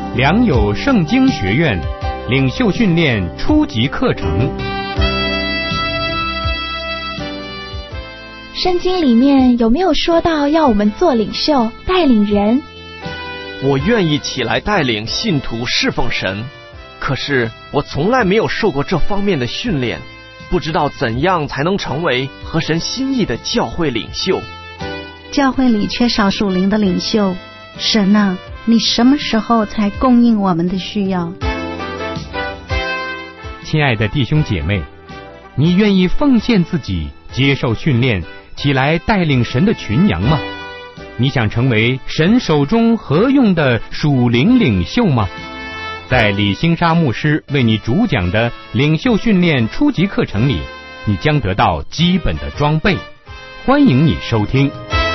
良友圣经学院领袖训练初级课程。 圣经里面有没有说到要我们做领袖，带领人？ 我愿意起来带领信徒侍奉神，可是我从来没有受过这方面的训练，不知道怎样才能成为合神心意的教会领袖。 教会里缺少属灵的领袖，神啊，你什么时候才供应我们的需要？ 亲爱的弟兄姐妹，你愿意奉献自己，接受训练，起来带领神的群羊吗？你想成为神手中合用的属灵领袖吗？在李兴沙牧师为你主讲的领袖训练初级课程里，你将得到基本的装备。欢迎你收听。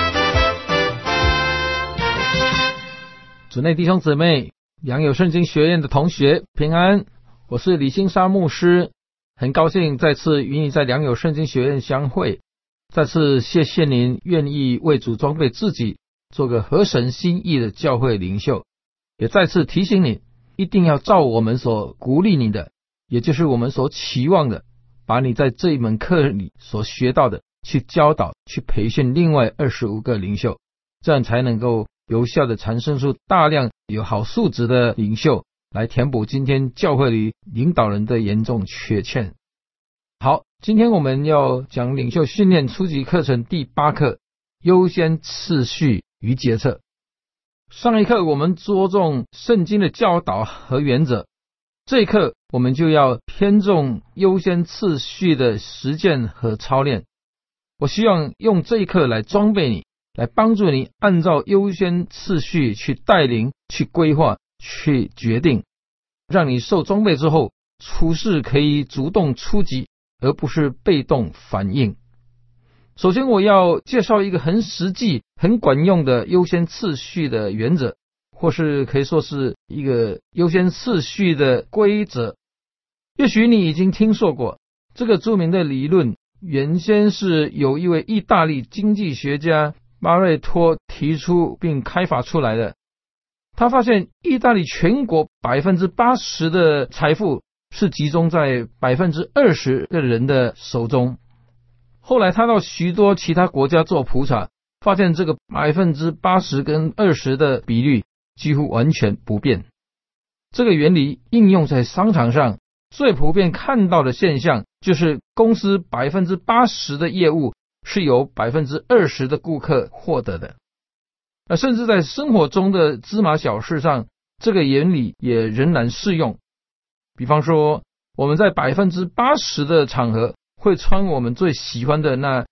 主内弟兄姊妹，良友圣经学院的同学平安，我是李兴沙牧师，很高兴再次与你在良友圣经学院相会。再次谢谢您愿意为主装备自己，做个合神心意的教会领袖，也再次提醒你，一定要照我们所鼓励你的，也就是我们所期望的，把你在这一门课里所学到的去教导，去培训另外25个领袖，这样才能够有效的产生出大量有好素质的领袖，来填补今天教会里领导人的严重缺欠。好，今天我们要讲领袖训练初级课程第8课，优先次序与决策。上一课我们着重圣经的教导和原则，这一课我们就要偏重优先次序的实践和操练。我希望用这一课来装备你，来帮助你按照优先次序去带领、去规划、去决定，让你受装备之后处事可以主动出击，而不是被动反应。首先我要介绍一个很实际、很管用的优先次序的原则，或是可以说是一个优先次序的规则。也许你已经听说过这个著名的理论，原先是有一位意大利经济学家巴瑞托提出并开发出来的。他发现意大利全国 80% 的财富是集中在 20% 的人的手中。后来他到许多其他国家做普查，发现这个 80% 跟20% 的比率几乎完全不变。这个原理应用在商场上，最普遍看到的现象就是公司 80% 的业务是由 20% 的顾客获得的。甚至在生活中的芝麻小事上，这个原理也仍然适用。比方说，我们在 80% 的场合会穿我们最喜欢的那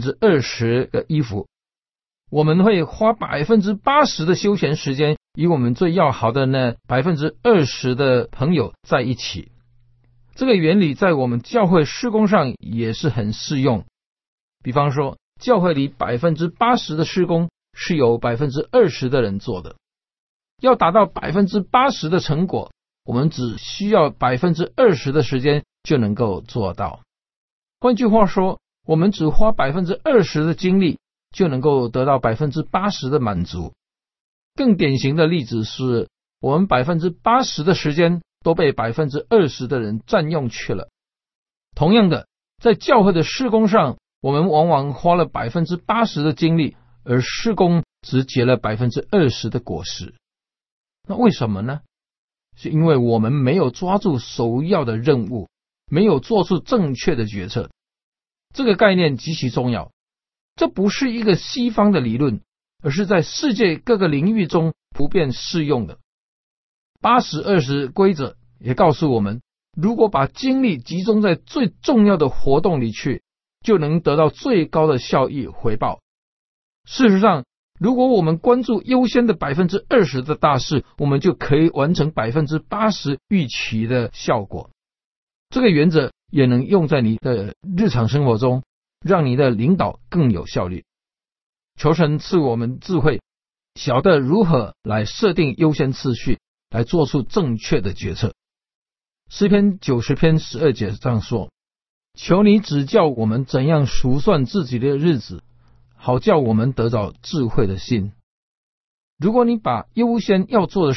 20% 的衣服，我们会花 80% 的休闲时间与我们最要好的那 20% 的朋友在一起。这个原理在我们教会事工上也是很适用。比方说，教会里 80% 的事工是由 20% 的人做的，要达到 80% 的成果，我们只需要 20% 的时间就能够做到。换句话说，我们只花 20% 的精力就能够得到 80% 的满足。更典型的例子是，我们 80% 的时间都被 20% 的人占用去了。同样的，在教会的事工上，我们往往花了 80% 的精力，而事工只结了 20% 的果实。那为什么呢？是因为我们没有抓住首要的任务，没有做出正确的决策。这个概念极其重要，这不是一个西方的理论，而是在世界各个领域中普遍适用的。80-20规则也告诉我们，如果把精力集中在最重要的活动里去，就能得到最高的效益回报。事实上，如果我们关注优先的 20% 的大事，我们就可以完成 80% 预期的效果。这个原则也能用在你的日常生活中，让你的领导更有效率。求神赐我们智慧，晓得如何来设定优先次序，来做出正确的决策。诗篇90篇12节这样说：求你指教我们怎样数算自己的日子，好叫我们得着智慧的心。如果你把优先要做的事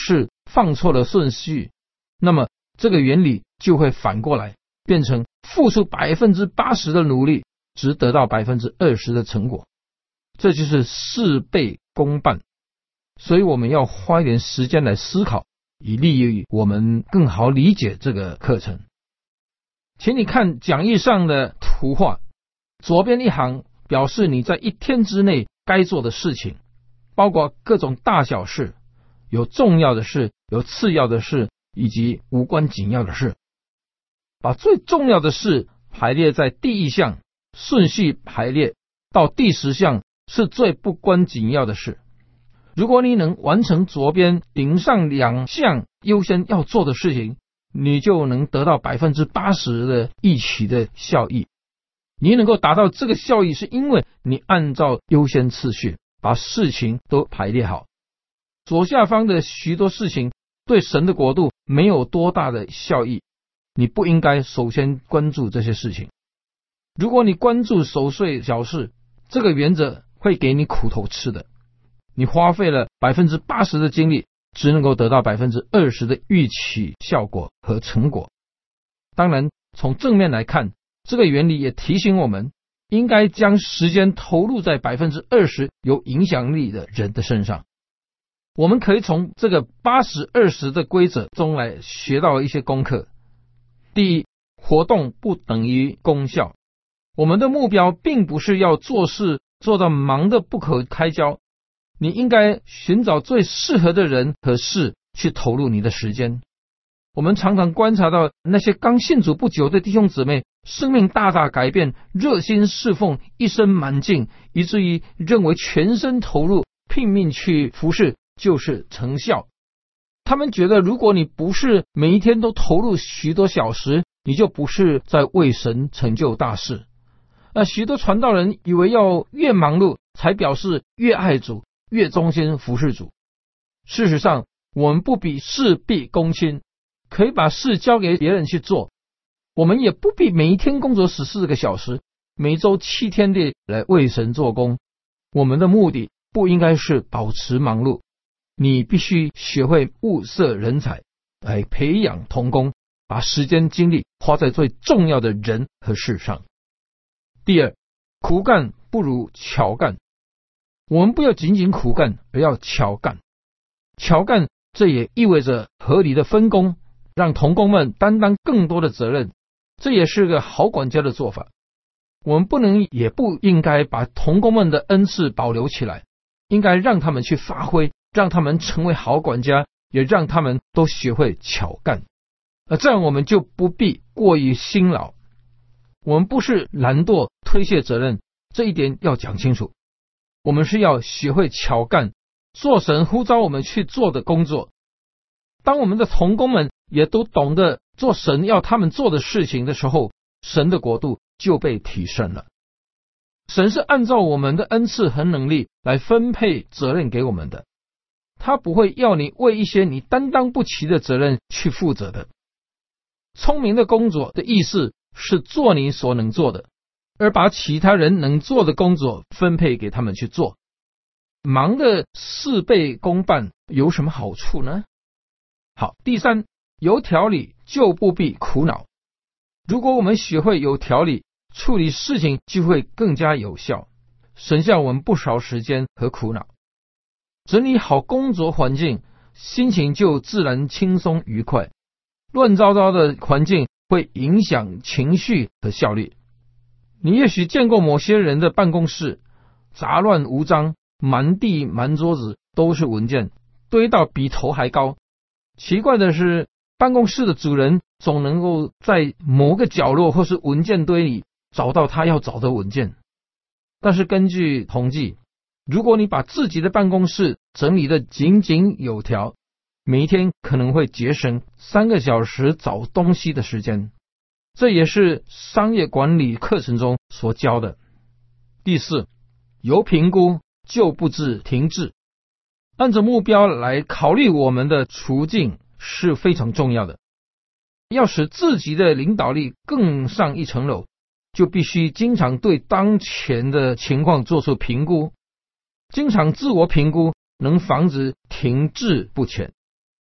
放错了顺序，那么这个原理就会反过来，变成付出80%的努力，只得到20%的成果。这就是事倍功半。所以我们要花一点时间来思考，以利于我们更好理解这个课程。请你看讲义上的图画，左边一行表示你在一天之内该做的事情，包括各种大小事，有重要的事，有次要的事，以及无关紧要的事。把最重要的事排列在第一项，顺序排列到第10项是最不关紧要的事。如果你能完成左边顶上2项优先要做的事情，你就能得到80%的预期的效益。你能够达到这个效益，是因为你按照优先次序把事情都排列好。左下方的许多事情对神的国度没有多大的效益，你不应该首先关注这些事情。如果你关注琐碎小事，这个原则会给你苦头吃的。你花费了80%的精力，只能够得到20%的预期效果和成果。当然，从正面来看，这个原理也提醒我们，应该将时间投入在20%有影响力的人的身上。我们可以从这个80-20的规则中来学到一些功课。第一，活动不等于功效。我们的目标并不是要做事做到忙得不可开交，你应该寻找最适合的人和事去投入你的时间。我们常常观察到那些刚信主不久的弟兄姊妹，生命大大改变，热心侍奉，一身满劲，以至于认为全身投入，拼命去服侍就是成效。他们觉得，如果你不是每一天都投入许多小时，你就不是在为神成就大事。许多传道人以为要越忙碌才表示越爱主，越忠心服侍主。事实上，我们不比事必躬亲，可以把事交给别人去做。我们也不必每一天工作14个小时，每周7天地来为神做工。我们的目的不应该是保持忙碌，你必须学会物色人才，来培养同工，把时间精力花在最重要的人和事上。第二，苦干不如巧干。我们不要仅仅苦干，而要巧干。巧干，这也意味着合理的分工，让同工们担当更多的责任，这也是个好管家的做法。我们不能也不应该把同工们的恩赐保留起来，应该让他们去发挥，让他们成为好管家，也让他们都学会巧干。这样我们就不必过于辛劳。我们不是懒惰推卸责任，这一点要讲清楚。我们是要学会巧干，做神呼召我们去做的工作。当我们的同工们也都懂得做神要他们做的事情的时候，神的国度就被提升了。神是按照我们的恩赐和能力来分配责任给我们的，他不会要你为一些你担当不起的责任去负责的。聪明的工作的意思是做你所能做的，而把其他人能做的工作分配给他们去做。忙的事倍功半有什么好处呢？好，第三，有条理就不必苦恼。如果我们学会有条理，处理事情就会更加有效，省下我们不少时间和苦恼。整理好工作环境，心情就自然轻松愉快。乱糟糟的环境会影响情绪和效率。你也许见过某些人的办公室杂乱无章，满地满桌子都是文件，堆到比头还高。奇怪的是，办公室的主人总能够在某个角落或是文件堆里找到他要找的文件。但是根据统计，如果你把自己的办公室整理得井井有条，每一天可能会节省3个小时找东西的时间。这也是商业管理课程中所教的。第四，有评估就不致停滞。按照目标来考虑我们的处境是非常重要的。要使自己的领导力更上一层楼，就必须经常对当前的情况做出评估。经常自我评估能防止停滞不前。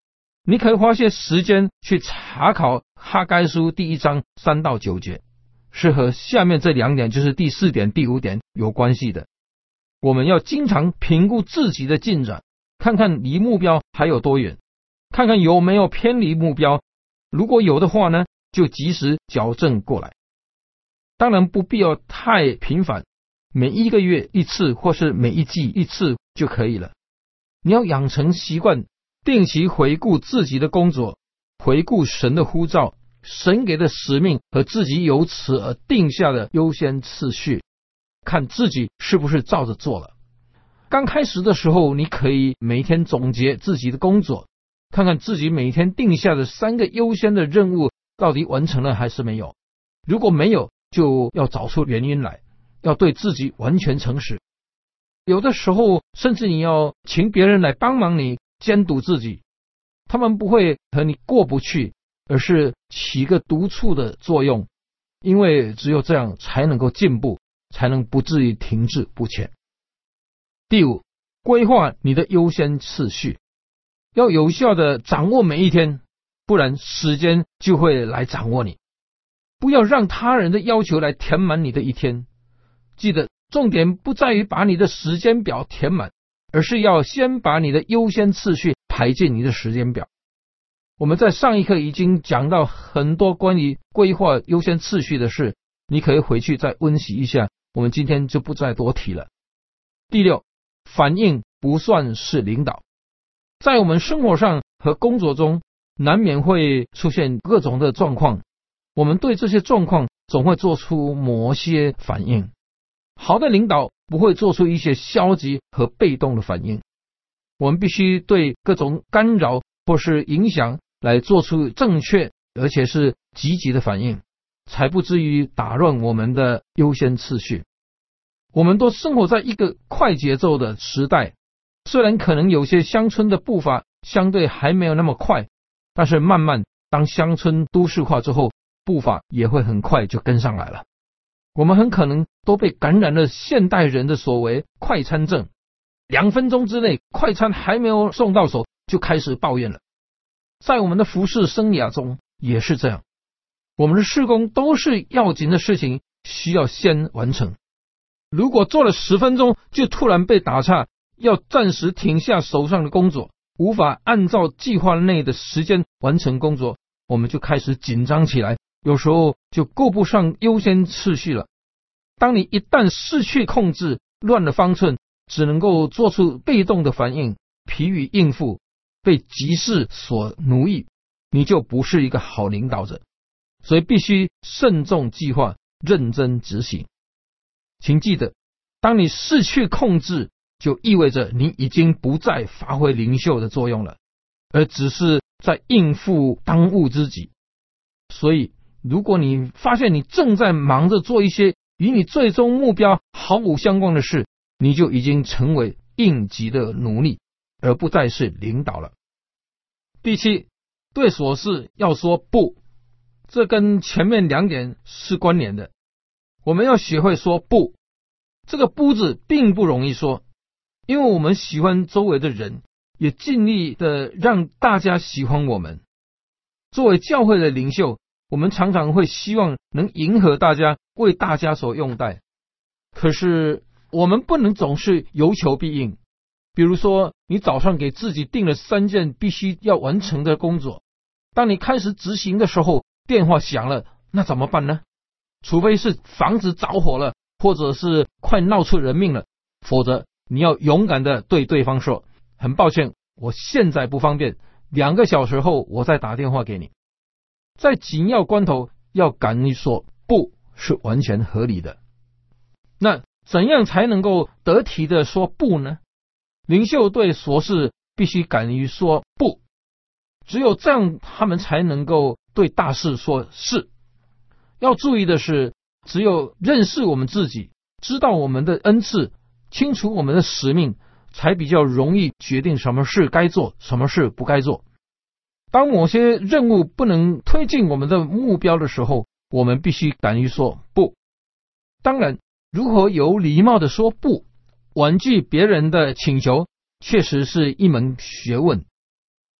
你可以花些时间去查考哈该书第1章3到9节，是和下面这2点，就是第4点、第5点有关系的。我们要经常评估自己的进展，看看离目标还有多远，看看有没有偏离目标，如果有的话呢，就及时矫正过来。当然不必要太频繁，每1个月1次或是每1季1次就可以了。你要养成习惯，定期回顾自己的工作，回顾神的呼召，神给的使命和自己由此而定下的优先次序，看自己是不是照着做了。刚开始的时候，你可以每天总结自己的工作，看看自己每天定下的3个优先的任务到底完成了还是没有。如果没有，就要找出原因来，要对自己完全诚实。有的时候甚至你要请别人来帮忙你监督自己，他们不会和你过不去，而是起个督促的作用，因为只有这样才能够进步，才能不至于停滞不前。第5，规划你的优先次序，要有效的掌握每一天，不然时间就会来掌握你。不要让他人的要求来填满你的一天。记得重点不在于把你的时间表填满，而是要先把你的优先次序排进你的时间表。我们在上一课已经讲到很多关于规划优先次序的事，你可以回去再温习一下，我们今天就不再多提了。第6，反应不算是领导。在我们生活上和工作中，难免会出现各种的状况，我们对这些状况总会做出某些反应。好的领导不会做出一些消极和被动的反应，我们必须对各种干扰或是影响来做出正确而且是积极的反应，才不至于打乱我们的优先次序。我们都生活在一个快节奏的时代，虽然可能有些乡村的步伐相对还没有那么快，但是慢慢当乡村都市化之后，步伐也会很快就跟上来了。我们很可能都被感染了现代人的所谓快餐症，2分钟之内快餐还没有送到手就开始抱怨了。在我们的服事生涯中也是这样，我们的事工都是要紧的事情，需要先完成。如果做了10分钟就突然被打岔，要暂时停下手上的工作，无法按照计划内的时间完成工作，我们就开始紧张起来，有时候就够不上优先次序了。当你一旦失去控制，乱了方寸，只能够做出被动的反应，疲于应付，被急事所奴役，你就不是一个好领导者。所以必须慎重计划，认真执行。请记得，当你失去控制，就意味着你已经不再发挥领袖的作用了，而只是在应付当务之急。所以如果你发现你正在忙着做一些与你最终目标毫无相关的事，你就已经成为应急的奴隶，而不再是领导了。第7，对琐事要说不，这跟前面2点是关联的。我们要学会说不，这个不字并不容易说，因为我们喜欢周围的人，也尽力的让大家喜欢我们。作为教会的领袖，我们常常会希望能迎合大家，为大家所用待。可是我们不能总是有求必应。比如说，你早上给自己定了3件必须要完成的工作，当你开始执行的时候，电话响了，那怎么办呢？除非是房子着火了，或者是快闹出人命了，否则你要勇敢的对对方说，很抱歉，我现在不方便，2个小时后我再打电话给你。在紧要关头要敢于说不，是完全合理的。那怎样才能够得体的说不呢？领袖对琐事必须敢于说不，只有这样他们才能够对大事说是。要注意的是，只有认识我们自己，知道我们的恩赐，清楚我们的使命，才比较容易决定什么事该做，什么事不该做。当某些任务不能推进我们的目标的时候，我们必须敢于说不。当然，如何有礼貌的说不，婉拒别人的请求，确实是一门学问。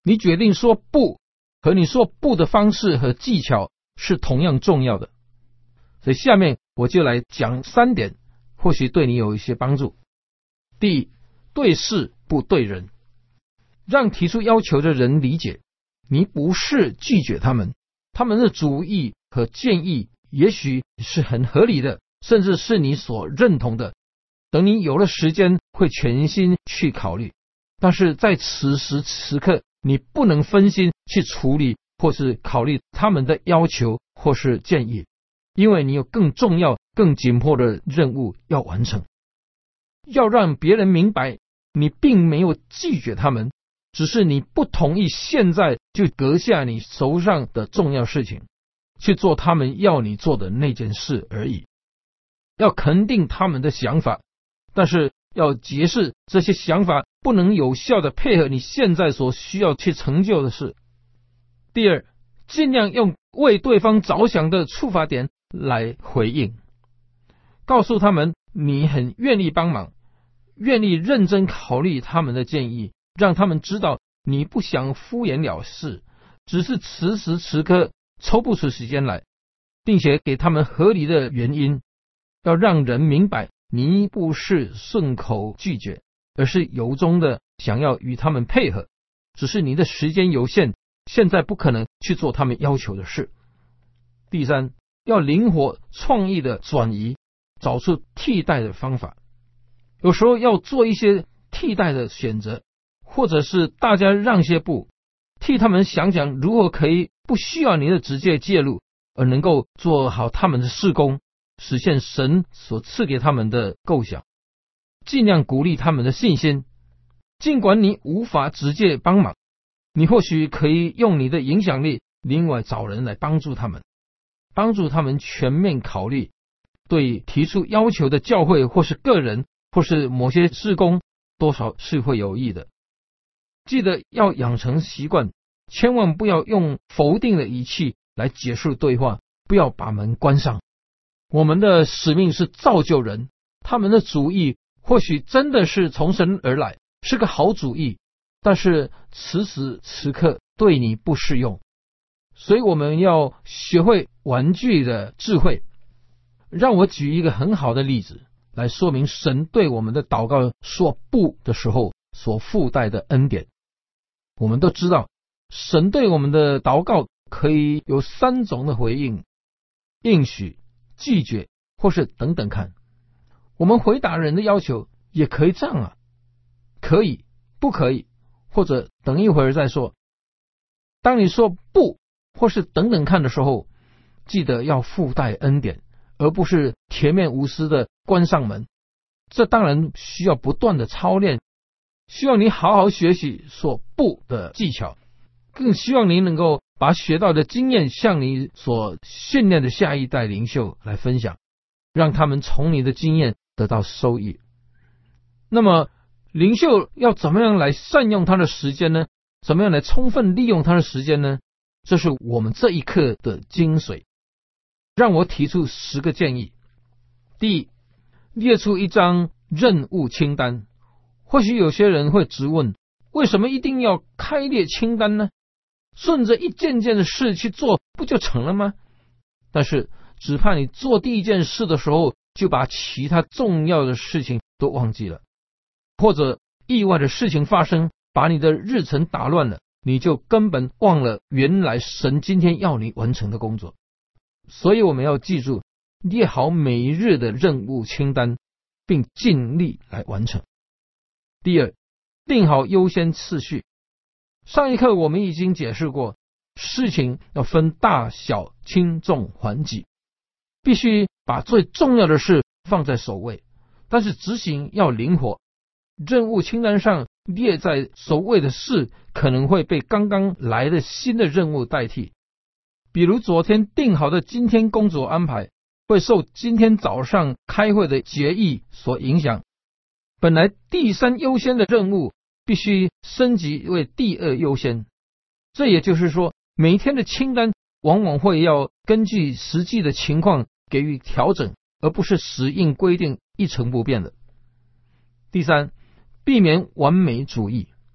你决定说不和你说不的方式和技巧是同样重要的。所以下面我就来讲3点，或许对你有一些帮助。第一，对事不对人，让提出要求的人理解你不是拒绝他们，他们的主意和建议也许是很合理的，甚至是你所认同的，等你有了时间会全心去考虑。但是在此时此刻，你不能分心去处理或是考虑他们的要求或是建议，因为你有更重要更紧迫的任务要完成。要让别人明白你并没有拒绝他们，只是你不同意现在就搁下你手上的重要事情，去做他们要你做的那件事而已。要肯定他们的想法，但是要解释这些想法不能有效的配合你现在所需要去成就的事。第二，尽量用为对方着想的出发点来回应，告诉他们你很愿意帮忙，愿意认真考虑他们的建议，让他们知道你不想敷衍了事，只是此时此刻抽不出时间来，并且给他们合理的原因，要让人明白你不是顺口拒绝，而是由衷的想要与他们配合，只是你的时间有限，现在不可能去做他们要求的事。第三，要灵活创意的转移，找出替代的方法。有时候要做一些替代的选择，或者是大家让些步，替他们想想如何可以不需要你的直接介入，而能够做好他们的事工，实现神所赐给他们的构想。尽量鼓励他们的信心，尽管你无法直接帮忙，你或许可以用你的影响力另外找人来帮助他们，帮助他们全面考虑对提出要求的教会或是个人或是某些事工多少是会有益的。记得要养成习惯，千万不要用否定的语气来结束对话，不要把门关上。我们的使命是造就人，他们的主意或许真的是从神而来，是个好主意，但是此时此刻对你不适用。所以我们要学会玩具的智慧。让我举一个很好的例子来说明神对我们的祷告说不的时候所附带的恩典。我们都知道神对我们的祷告可以有3种的回应：应许、拒绝或是等等看。我们回答人的要求也可以这样啊，可以、不可以，或者等一会儿再说。当你说不或是等等看的时候，记得要附带恩典，而不是铁面无私的关上门。这当然需要不断的操练，需要你好好学习说不的技巧，更希望你能够把学到的经验向你所训练的下一代领袖来分享，让他们从你的经验得到收益。那么领袖要怎么样来善用他的时间呢？怎么样来充分利用他的时间呢？这是我们这一课的精髓。让我提出10个建议。第一，列出一张任务清单。或许有些人会质问，为什么一定要开列清单呢？顺着一件件的事去做不就成了吗？但是只怕你做第一件事的时候就把其他重要的事情都忘记了，或者意外的事情发生把你的日程打乱了，你就根本忘了原来神今天要你完成的工作。所以我们要记住，列好每一日的任务清单，并尽力来完成。第二，定好优先次序。上一课我们已经解释过，事情要分大小轻重缓急，必须把最重要的事放在首位，但是执行要灵活。任务清单上列在首位的事可能会被刚刚来的新的任务代替，比如昨天定好的今天工作安排会受今天早上开会的决议所影响，本来第3优先的任务必须升级为第2优先。这也就是说，每一天的清单往往会要根据实际的情况给予调整，而不是死硬规定一成不变的。第三，避免完美主义。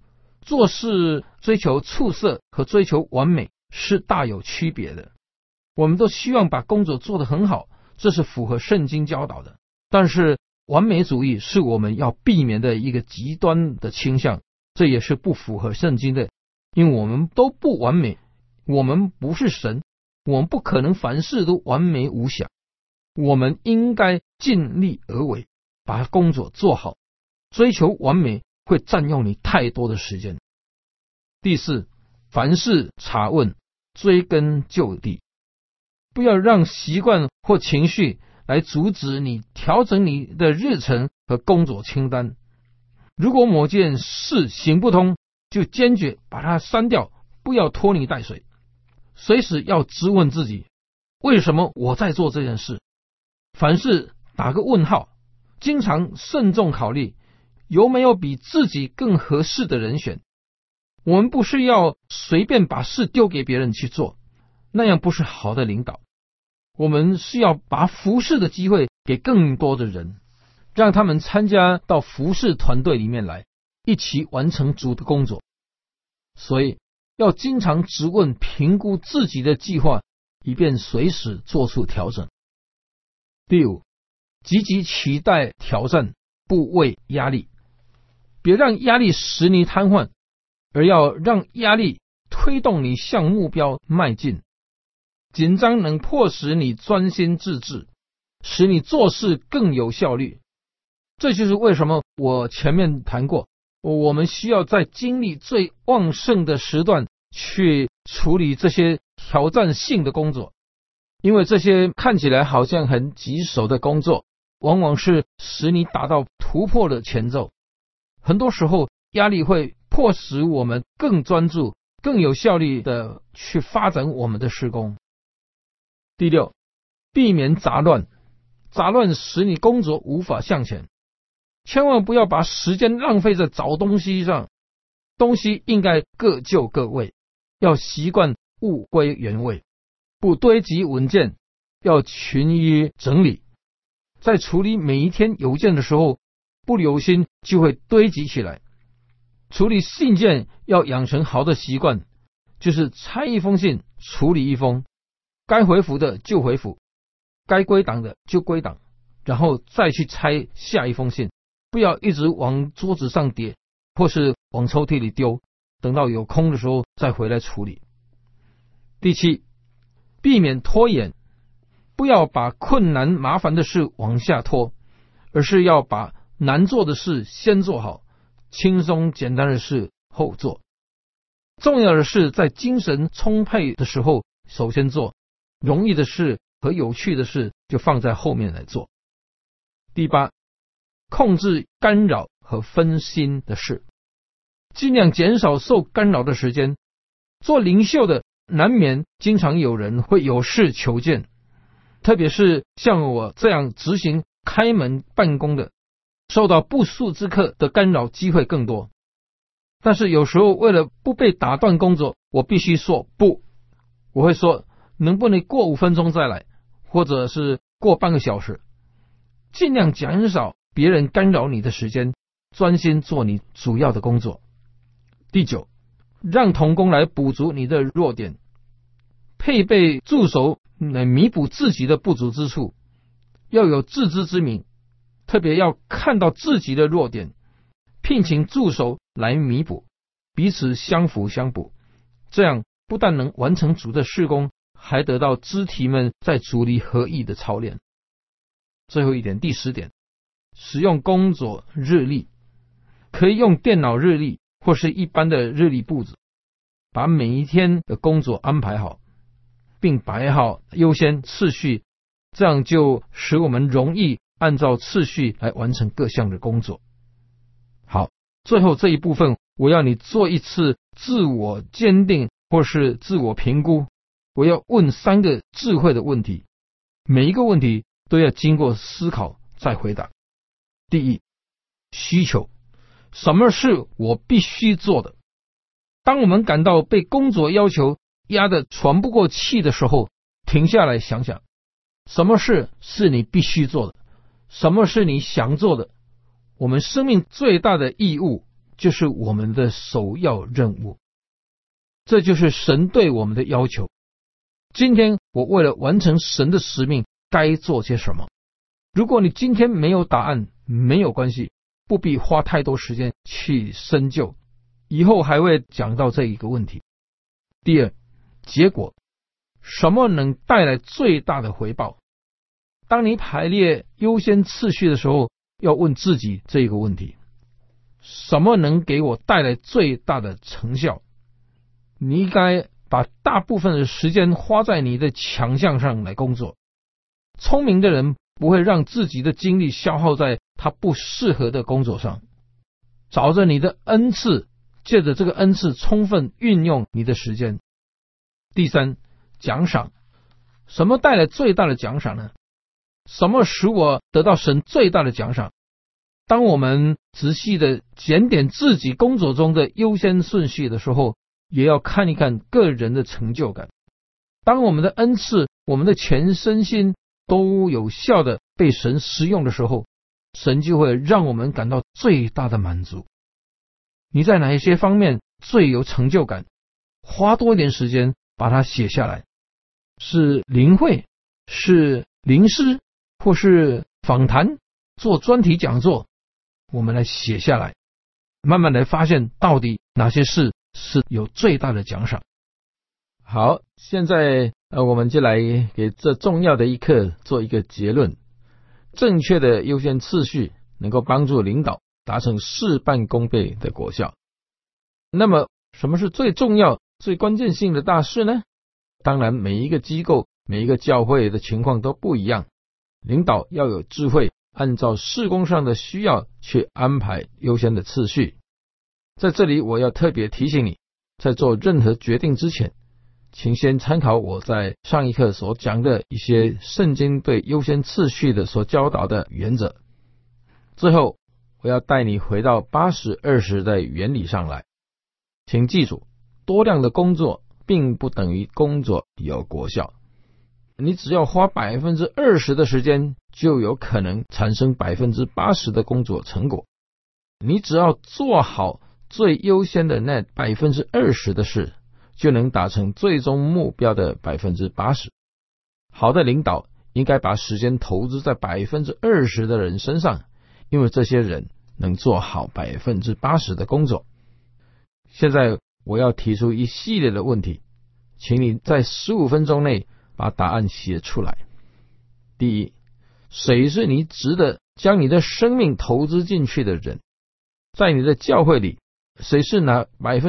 做事追求出色和追求完美是大有区别的。我们都希望把工作做得很好，这是符合圣经教导的。但是完美主义是我们要避免的一个极端的倾向，这也是不符合圣经的，因为我们都不完美，我们不是神，我们不可能凡事都完美无瑕。我们应该尽力而为，把工作做好。追求完美会占用你太多的时间。第四，凡事查问，追根究底，不要让习惯或情绪来阻止你调整你的日程和工作清单。如果某件事行不通，就坚决把它删掉，不要拖泥带水。随时要质问自己，为什么我在做这件事？凡事打个问号，经常慎重考虑有没有比自己更合适的人选。我们不是要随便把事丢给别人去做，那样不是好的领导。我们是要把服侍的机会给更多的人，让他们参加到服侍团队里面来，一起完成主的工作。所以要经常质问评估自己的计划，以便随时做出调整。第五，积极期待挑战，不畏压力。别让压力使你瘫痪，而要让压力推动你向目标迈进。紧张能迫使你专心致志，使你做事更有效率。这就是为什么我前面谈过，我们需要在精力最旺盛的时段去处理这些挑战性的工作，因为这些看起来好像很棘手的工作，往往是使你达到突破的前奏。很多时候压力会迫使我们更专注、更有效率的去发展我们的事工。第六，避免杂乱。杂乱使你工作无法向前，千万不要把时间浪费在找东西上。东西应该各就各位，要习惯物归原位，不堆积文件，要群于整理。在处理每一天邮件的时候，不留心就会堆积起来。处理信件要养成好的习惯，就是拆一封信处理一封，该回复的就回复，该归档的就归档，然后再去拆下一封信，不要一直往桌子上叠，或是往抽屉里丢，等到有空的时候再回来处理。第七，避免拖延，不要把困难麻烦的事往下拖，而是要把难做的事先做好，轻松简单的事后做。重要的是在精神充沛的时候首先做，容易的事和有趣的事就放在后面来做。第八，控制干扰和分心的事，尽量减少受干扰的时间。做领袖的难免经常有人会有事求见，特别是像我这样执行开门办公的，受到不速之客的干扰机会更多。但是有时候为了不被打断工作，我必须说不。我会说，能不能过5分钟再来，或者是过半个小时，尽量减少别人干扰你的时间，专心做你主要的工作。第九，让同工来补足你的弱点，配备助手来弥补自己的不足之处，要有自知之明，特别要看到自己的弱点，聘请助手来弥补，彼此相辅相补，这样不但能完成主的事工，还得到肢体们在主里合一的操练。最后一点，第10点，使用工作日历，可以用电脑日历或是一般的日历簿子，把每一天的工作安排好，并摆好优先次序，这样就使我们容易按照次序来完成各项的工作。好，最后这一部分，我要你做一次自我鉴定或是自我评估。我要问3个智慧的问题，每一个问题都要经过思考再回答。第一，需求，什么是我必须做的？当我们感到被工作要求压得喘不过气的时候，停下来想想，什么事是你必须做的？什么是你想做的？我们生命最大的义务就是我们的首要任务。这就是神对我们的要求。今天我为了完成神的使命该做些什么？如果你今天没有答案，没有关系，不必花太多时间去深究，以后还会讲到这一个问题。第二，结果，什么能带来最大的回报？当你排列优先次序的时候，要问自己这个问题：什么能给我带来最大的成效？你应该把大部分的时间花在你的强项上来工作。聪明的人不会让自己的精力消耗在他不适合的工作上。找着你的恩赐，借着这个恩赐充分运用你的时间。第三，奖赏。什么带来最大的奖赏呢？什么使我得到神最大的奖赏？当我们仔细的检点自己工作中的优先顺序的时候，也要看一看个人的成就感。当我们的恩赐，我们的全身心都有效的被神使用的时候，神就会让我们感到最大的满足。你在哪一些方面最有成就感？花多一点时间把它写下来。是灵会，是灵诗，或是访谈，做专题讲座，我们来写下来，慢慢来发现到底哪些事是有最大的奖赏。好，现在我们就来给这重要的一课做一个结论。正确的优先次序能够帮助领导达成事半功倍的果效。那么什么是最重要最关键性的大事呢？当然每一个机构每一个教会的情况都不一样，领导要有智慧，按照事工上的需要去安排优先的次序。在这里我要特别提醒你，在做任何决定之前，请先参考我在上一课所讲的一些圣经对优先次序的所教导的原则。最后我要带你回到80-20的原理上来。请记住，多量的工作并不等于工作有果效。你只要花20%的时间，就有可能产生80%的工作成果。你只要做好最优先的那20%的事，就能达成最终目标的80%。好的领导应该把时间投资在20%的人身上，因为这些人能做好80%的工作。现在我要提出一系列的问题，请你在15分钟内把答案写出来。第一，谁是你值得将你的生命投资进去的人？在你的教会里，谁是那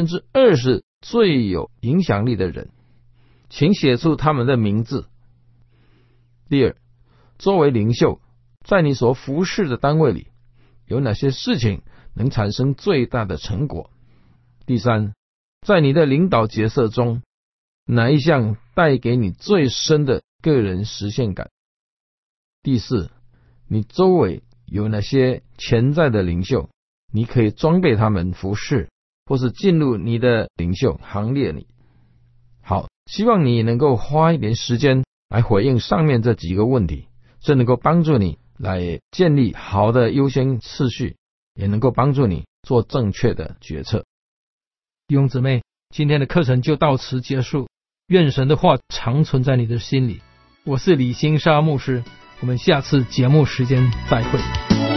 20%最有影响力的人？请写出他们的名字。第二，作为领袖，在你所服侍的单位里，有哪些事情能产生最大的成果？第三，在你的领导角色中，哪一项带给你最深的个人实现感？第四，你周围有哪些潜在的领袖，你可以装备他们服侍，或是进入你的领袖行列里。好，希望你能够花一点时间来回应上面这几个问题，这能够帮助你来建立好的优先次序，也能够帮助你做正确的决策。弟兄姊妹，今天的课程就到此结束，愿神的话常存在你的心里。我是李兴沙牧师，我们下次节目时间再会。